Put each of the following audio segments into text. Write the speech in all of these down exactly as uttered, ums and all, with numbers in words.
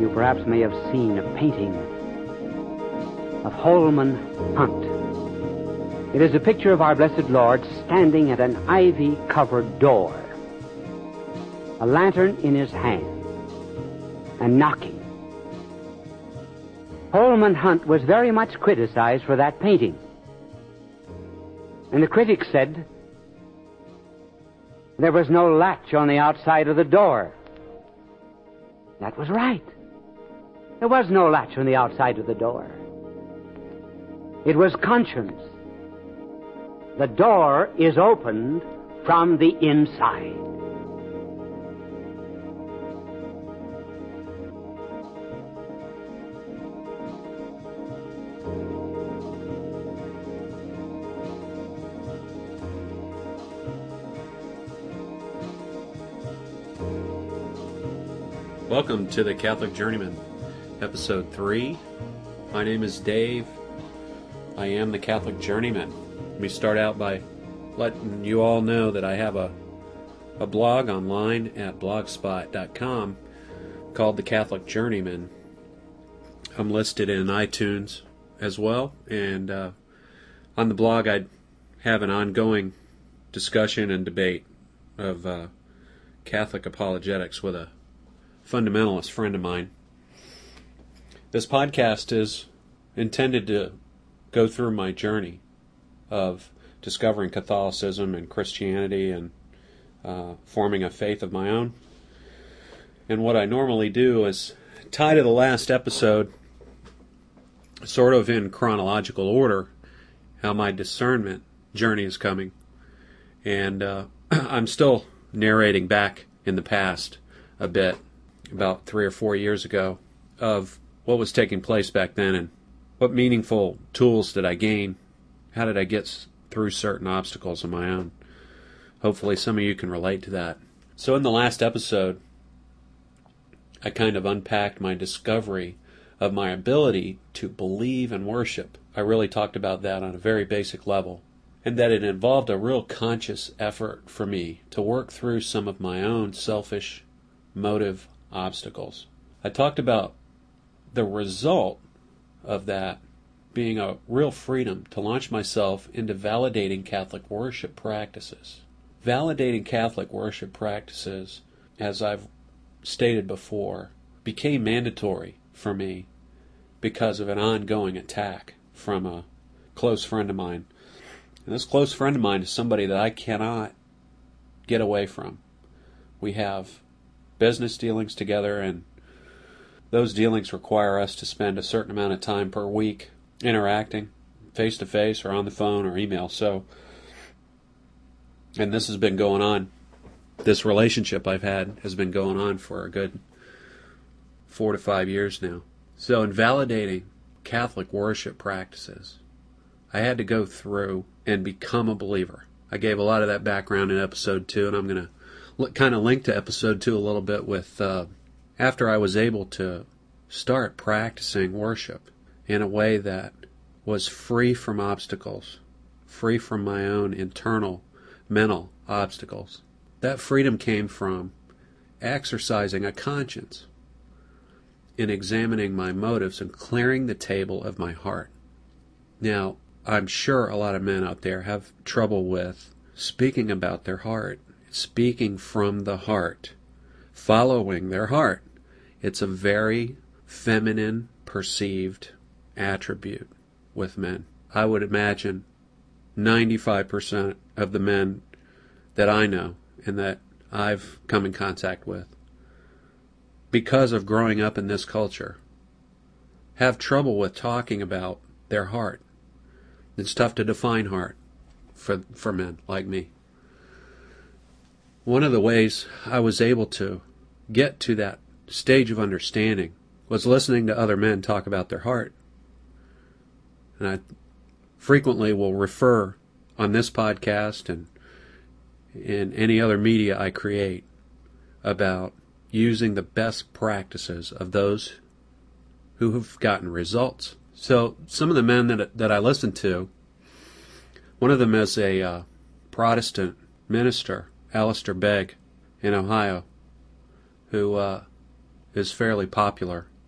you perhaps may have seen a painting of Holman Hunt. It is a picture of our blessed Lord standing at an ivy-covered door, a lantern in his hand, and knocking. Holman Hunt was very much criticized for that painting. And the critics said there was no latch on the outside of the door. That was right. There was no latch on the outside of the door. It was conscience. The door is opened from the inside. Welcome to the Catholic Journeyman, Episode three. My name is Dave. I am the Catholic Journeyman. Let me start out by letting you all know that I have a, a blog online at blogspot dot com called The Catholic Journeyman. I'm listed in iTunes as well, and uh, on the blog I have an ongoing discussion and debate of uh, Catholic apologetics with a fundamentalist friend of mine. This podcast is intended to go through my journey of discovering Catholicism and Christianity and uh, forming a faith of my own. And what I normally do is tie to the last episode, sort of in chronological order, how my discernment journey is coming. And uh, I'm still narrating back in the past a bit, about three or four years ago, of what was taking place back then and what meaningful tools did I gain. How did I get through certain obstacles of my own? Hopefully some of you can relate to that. So in the last episode, I kind of unpacked my discovery of my ability to believe and worship. I really talked about that on a very basic level, and that it involved a real conscious effort for me to work through some of my own selfish motive obstacles. I talked about the result of that being a real freedom to launch myself into validating Catholic worship practices. Validating Catholic worship practices, as I've stated before, became mandatory for me because of an ongoing attack from a close friend of mine. And this close friend of mine is somebody that I cannot get away from. We have business dealings together, and those dealings require us to spend a certain amount of time per week interacting face-to-face or on the phone or email. So, and this has been going on, this relationship I've had has been going on for a good four to five years now. So in validating Catholic worship practices, I had to go through and become a believer. I gave a lot of that background in episode two, and I'm going to kind of link to episode two a little bit with uh, after I was able to start practicing worship in a way that was free from obstacles, free from my own internal mental obstacles. That freedom came from exercising a conscience in examining my motives and clearing the table of my heart. Now, I'm sure a lot of men out there have trouble with speaking about their heart, speaking from the heart, following their heart. It's a very feminine perceived attribute with men. I would imagine ninety-five percent of the men that I know and that I've come in contact with, because of growing up in this culture, have trouble with talking about their heart. It's tough to define heart for for men like me. One of the ways I was able to get to that stage of understanding was listening to other men talk about their heart. And I frequently will refer on this podcast and in any other media I create about using the best practices of those who have gotten results. So some of the men that that I listen to, one of them is a uh, Protestant minister, Alistair Begg, in Ohio, who uh, is fairly popular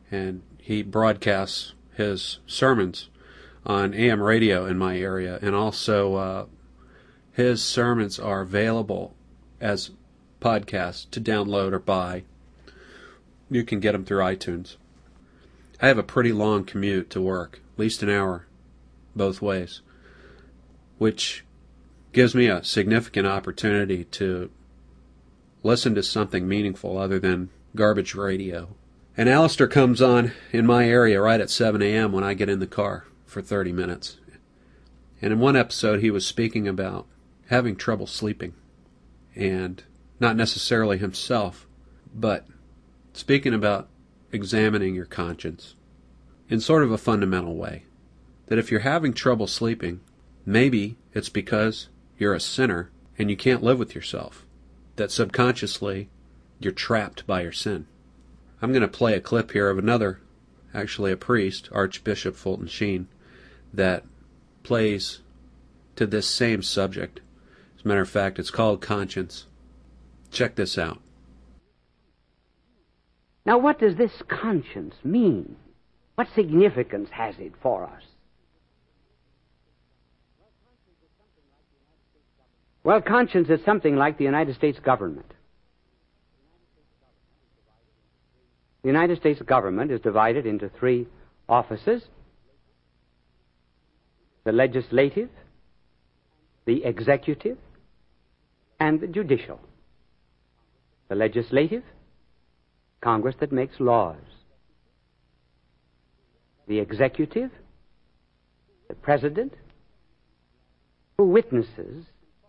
and he broadcasts his sermons on A M radio in my area, and also uh, his sermons are available as podcasts to download or buy. You can get them through iTunes. I have a pretty long commute to work, at least an hour both ways, which gives me a significant opportunity to listen to something meaningful other than garbage radio. And Alistair comes on in my area right at seven a.m. when I get in the car for thirty minutes. And in one episode he was speaking about having trouble sleeping, and not necessarily himself, but speaking about examining your conscience in sort of a fundamental way. That if you're having trouble sleeping, maybe it's because you're a sinner and you can't live with yourself. That subconsciously you're trapped by your sin. I'm going to play a clip here of another, actually a priest, Archbishop Fulton Sheen, that plays to this same subject. As a matter of fact, it's called Conscience. Check this out. Now, what does this conscience mean? What significance has it for us? Well, conscience is something like the United States government. The United States government is divided into three offices: the legislative, the executive, and the judicial. The legislative, Congress that makes laws. The executive, the president, who witnesses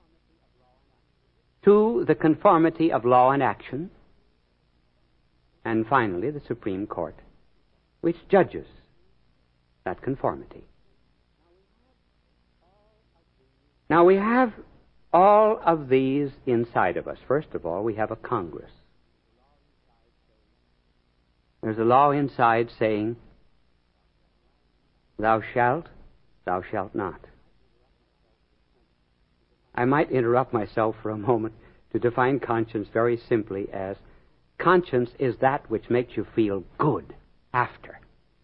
to the conformity of law and action. And finally, the Supreme Court, which judges that conformity. Now, we have all of these inside of us. First of all, we have a Congress. There's a law inside saying, thou shalt, thou shalt not. I might interrupt myself for a moment to define conscience very simply as conscience is that which makes you feel good after.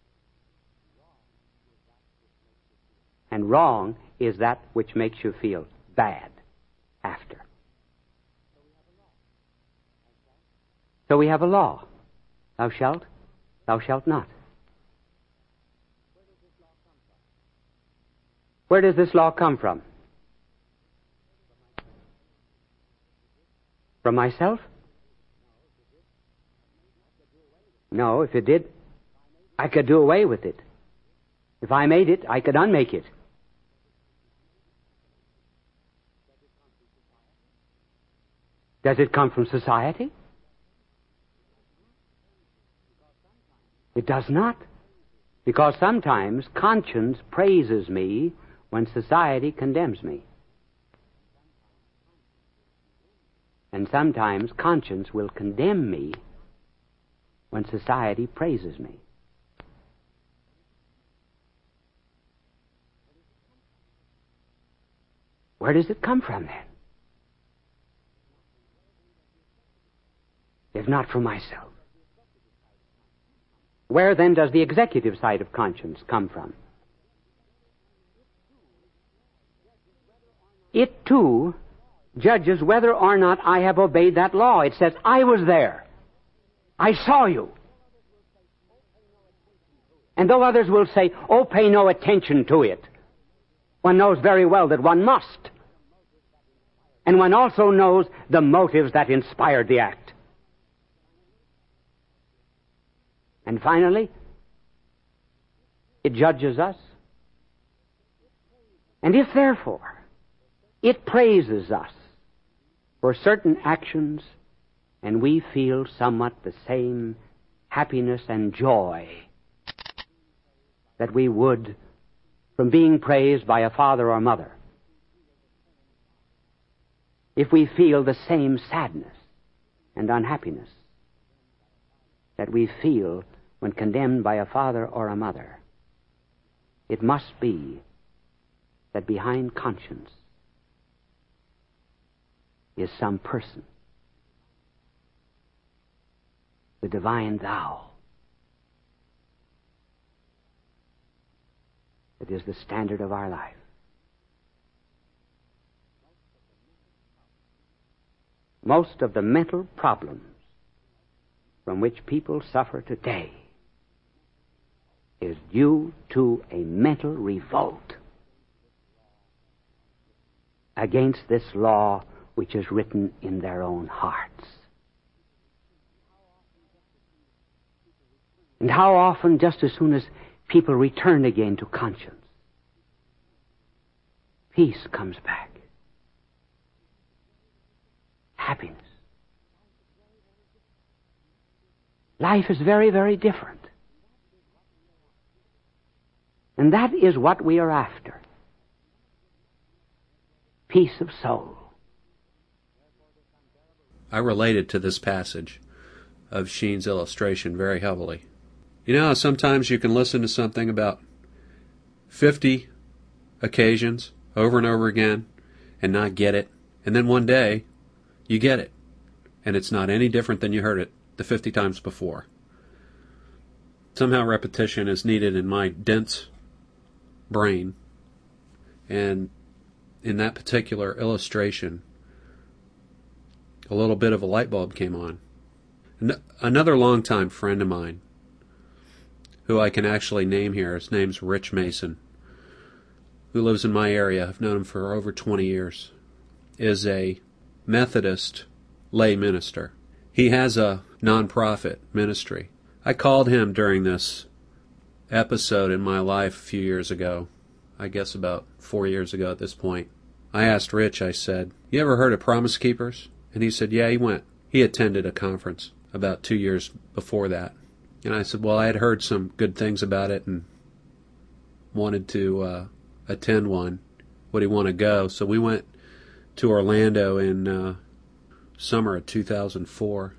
And wrong is that which makes you feel bad after. So we have a law. Thou shalt, thou shalt not. Where does this law come from? From myself? No, if it did, I could do away with it. If I made it, I could unmake it. Does it come from society? It does not. Because sometimes conscience praises me when society condemns me. And sometimes conscience will condemn me when society praises me. Where does it come from then? If not from myself. Where then does the executive side of conscience come from? It too judges whether or not I have obeyed that law. It says, I was there. I saw you. And though others will say, oh, pay no attention to it, one knows very well that one must. And one also knows the motives that inspired the act. And finally, it judges us. And if, therefore, it praises us for certain actions, and we feel somewhat the same happiness and joy that we would from being praised by a father or mother, if we feel the same sadness and unhappiness that we feel when condemned by a father or a mother, it must be that behind conscience is some person, the divine thou, that is the standard of our life. Most of the mental problems from which people suffer today is due to a mental revolt against this law which is written in their own hearts. And how often, just as soon as people return again to conscience, peace comes back. Happiness. Life is very, very different. And that is what we are after. Peace of soul. I related to this passage of Sheen's illustration very heavily. You know how sometimes you can listen to something about fifty occasions over and over again and not get it, and then one day you get it, and it's not any different than you heard it the fifty times before. Somehow repetition is needed in my dense brain, and in that particular illustration, a little bit of a light bulb came on. Another longtime friend of mine, who I can actually name here, his name's Rich Mason, who lives in my area, I've known him for over twenty years, is a Methodist lay minister. He has a nonprofit ministry. I called him during this episode in my life a few years ago, I guess about four years ago at this point. I asked Rich, I said, "You ever heard of Promise Keepers?" And he said, yeah, he went. He attended a conference about two years before that. And I said, well, I had heard some good things about it and wanted to uh, attend one. Would he want to go? So we went to Orlando in uh, summer of two thousand four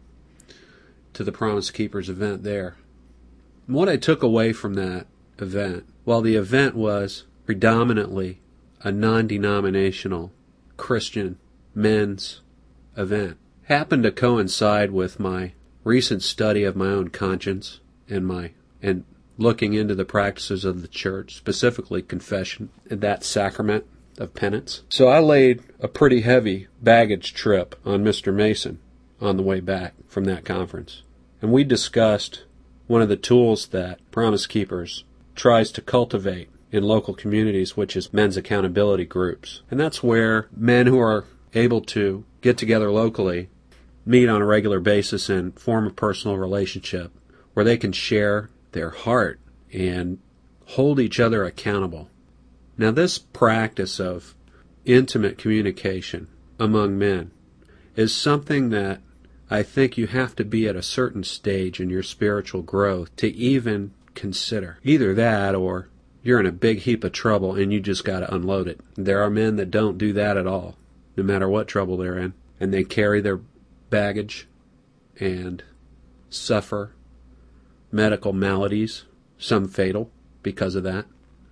to the Promise Keepers event there. And what I took away from that event, while the event was predominantly a non-denominational Christian men's event, happened to coincide with my recent study of my own conscience and my and looking into the practices of the church, specifically confession and that sacrament of penance. So I laid a pretty heavy baggage trip on Mister Mason on the way back from that conference. And we discussed one of the tools that Promise Keepers tries to cultivate in local communities, which is men's accountability groups. And that's where men who are able to get together locally, meet on a regular basis and form a personal relationship where they can share their heart and hold each other accountable. Now, this practice of intimate communication among men is something that I think you have to be at a certain stage in your spiritual growth to even consider. Either that or you're in a big heap of trouble and you just got to unload it. There are men that don't do that at all, no matter what trouble they're in, and they carry their baggage and suffer medical maladies, some fatal, because of that.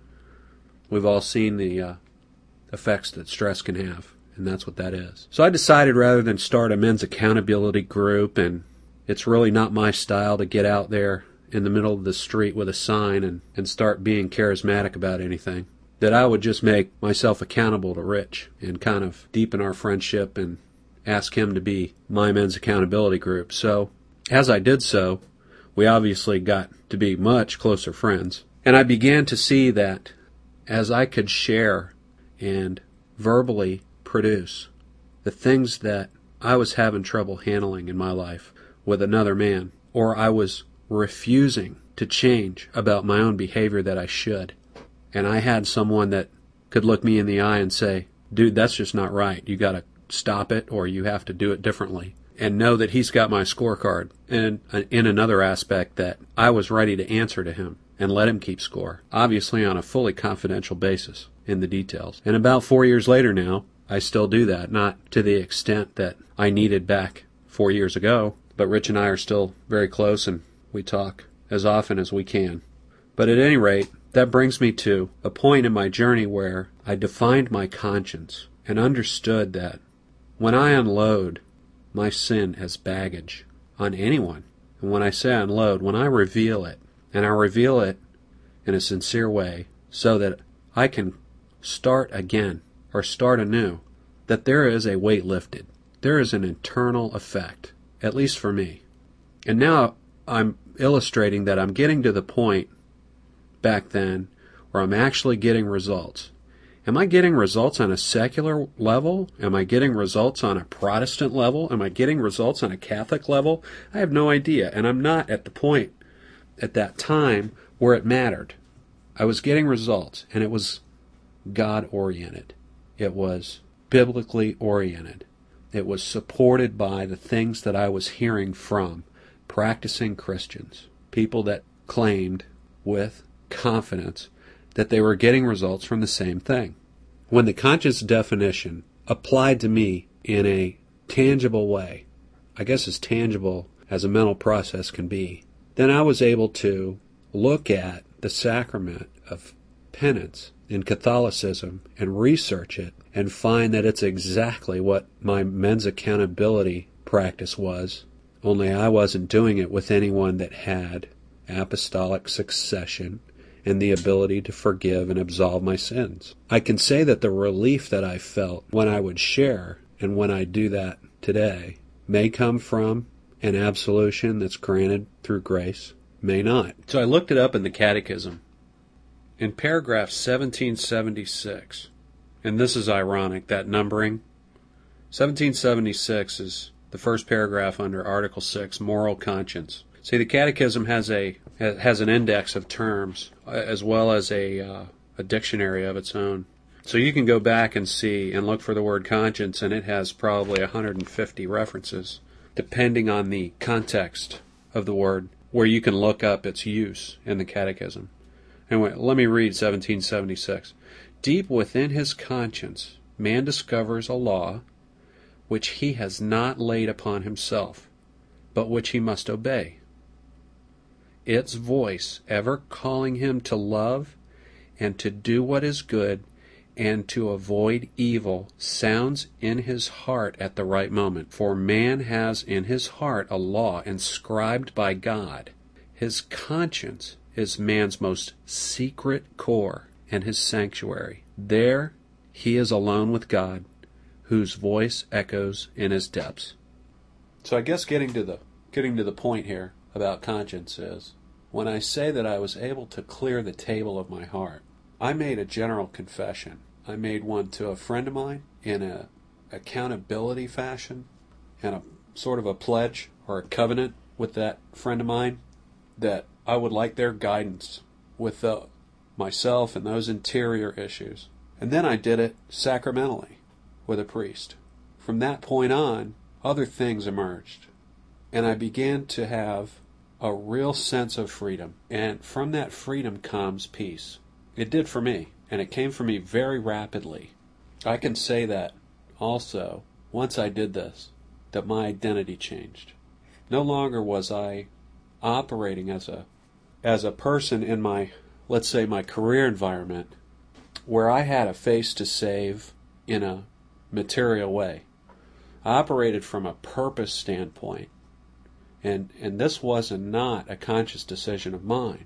We've all seen the uh, effects that stress can have, and that's what that is. So I decided rather than start a men's accountability group, and it's really not my style to get out there in the middle of the street with a sign and, and start being charismatic about anything, that I would just make myself accountable to Rich and kind of deepen our friendship and ask him to be my men's accountability group. So as I did so, we obviously got to be much closer friends. And I began to see that as I could share and verbally produce the things that I was having trouble handling in my life with another man, or I was refusing to change about my own behavior that I should, and I had someone that could look me in the eye and say, dude, that's just not right. You got to stop it, or you have to do it differently. And know that he's got my scorecard. And in another aspect, that I was ready to answer to him and let him keep score, obviously on a fully confidential basis in the details. And about four years later now, I still do that, not to the extent that I needed back four years ago, but Rich and I are still very close and we talk as often as we can. But at any rate, that brings me to a point in my journey where I defined my conscience and understood that when I unload my sin as baggage on anyone, and when I say unload, when I reveal it, and I reveal it in a sincere way, so that I can start again or start anew, that there is a weight lifted. There is an internal effect, at least for me. And now I'm illustrating that I'm getting to the point back then where I'm actually getting results. Am I getting results on a secular level? Am I getting results on a Protestant level? Am I getting results on a Catholic level? I have no idea, and I'm not at the point at that time where it mattered. I was getting results, and it was God-oriented. It was biblically oriented. It was supported by the things that I was hearing from practicing Christians, people that claimed with confidence that they were getting results from the same thing. When the conscious definition applied to me in a tangible way, I guess as tangible as a mental process can be, then I was able to look at the sacrament of penance in Catholicism and research it and find that it's exactly what my men's accountability practice was, only I wasn't doing it with anyone that had apostolic succession and the ability to forgive and absolve my sins. I can say that the relief that I felt when I would share, and when I do that today, may come from an absolution that's granted through grace, may not. So I looked it up in the Catechism. In paragraph seventeen seventy-six, and this is ironic, that numbering, seventeen seventy-six is the first paragraph under Article six, Moral Conscience. See, the Catechism has a has an index of terms as well as a uh, a dictionary of its own. So you can go back and see and look for the word conscience, and it has probably one hundred fifty references, depending on the context of the word, where you can look up its use in the Catechism. Anyway, let me read seventeen seventy-six. Deep within his conscience, man discovers a law which he has not laid upon himself, but which he must obey. Its voice ever calling him to love and to do what is good and to avoid evil sounds in his heart at the right moment. For man has in his heart a law inscribed by God. His conscience is man's most secret core and his sanctuary. There he is alone with God, whose voice echoes in his depths. So I guess getting to the getting to the point here about conscience is, when I say that I was able to clear the table of my heart, I made a general confession. I made one to a friend of mine in a accountability fashion, and a sort of a pledge or a covenant with that friend of mine that I would like their guidance with the, myself and those interior issues. And then I did it sacramentally with a priest. From that point on, other things emerged, and I began to have a real sense of freedom. And from that freedom comes peace. It did for me, and it came for me very rapidly. I can say that also, once I did this, that my identity changed. No longer was I operating as a as a person in my, let's say, my career environment, where I had a face to save in a material way. I operated from a purpose standpoint. And and this was not a conscious decision of mine.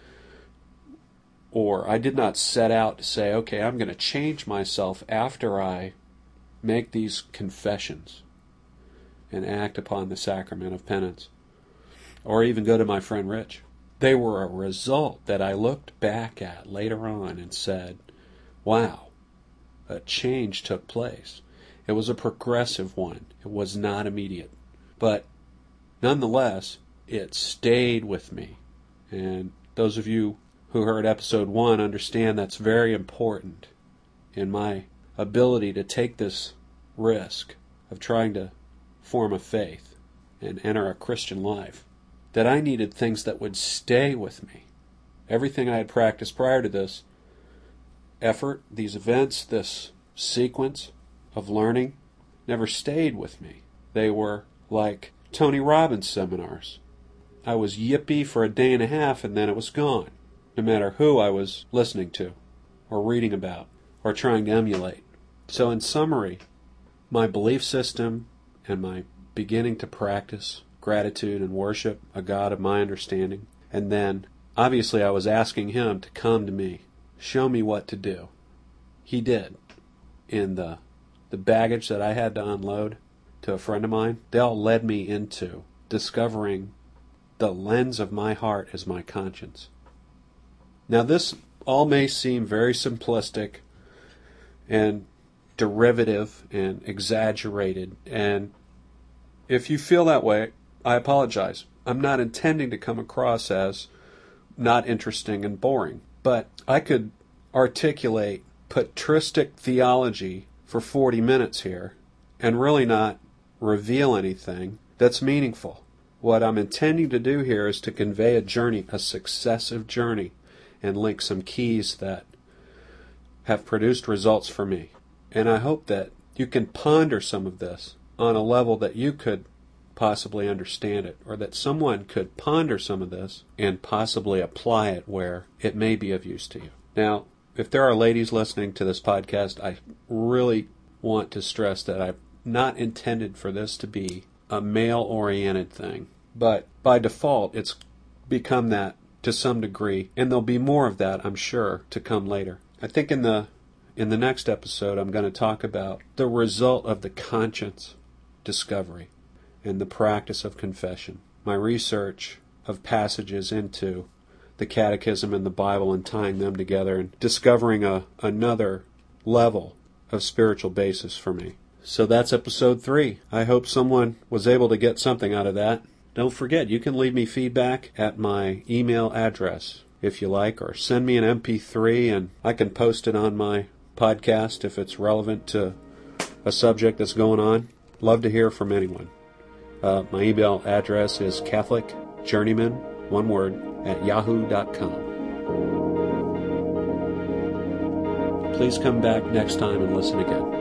Or I did not set out to say, okay, I'm going to change myself after I make these confessions and act upon the sacrament of penance. Or even go to my friend Rich. They were a result that I looked back at later on and said, wow, a change took place. It was a progressive one. It was not immediate. But nonetheless, it stayed with me. And those of you who heard episode one understand that's very important in my ability to take this risk of trying to form a faith and enter a Christian life, that I needed things that would stay with me. Everything I had practiced prior to this effort, these events, this sequence of learning, never stayed with me. They were like Tony Robbins seminars. I was yippee for a day and a half, and then it was gone, no matter who I was listening to, or reading about, or trying to emulate. So in summary, my belief system and my beginning to practice gratitude and worship a God of my understanding, and then obviously I was asking Him to come to me show me what to do. He did. In the the baggage that I had to unload to a friend of mine, they all led me into discovering the lens of my heart as my conscience. Now this all may seem very simplistic and derivative and exaggerated, and if you feel that way, I apologize. I'm not intending to come across as not interesting and boring, but I could articulate patristic theology for forty minutes here and really not reveal anything that's meaningful. What I'm intending to do here is to convey a journey, a successive journey, and link some keys that have produced results for me. And I hope that you can ponder some of this on a level that you could possibly understand it, or that someone could ponder some of this and possibly apply it where it may be of use to you. Now, if there are ladies listening to this podcast, I really want to stress that I've not intended for this to be a male-oriented thing. But by default, it's become that to some degree, and there'll be more of that, I'm sure, to come later. I think in the in the next episode, I'm going to talk about the result of the conscience discovery and the practice of confession. My research of passages into the Catechism and the Bible and tying them together and discovering a another level of spiritual basis for me. So that's episode three. I hope someone was able to get something out of that. Don't forget, you can leave me feedback at my email address if you like, or send me an M P three and I can post it on my podcast if it's relevant to a subject that's going on. Love to hear from anyone. Uh, my email address is Catholic Journeyman, one word, at yahoo dot com. Please come back next time and listen again.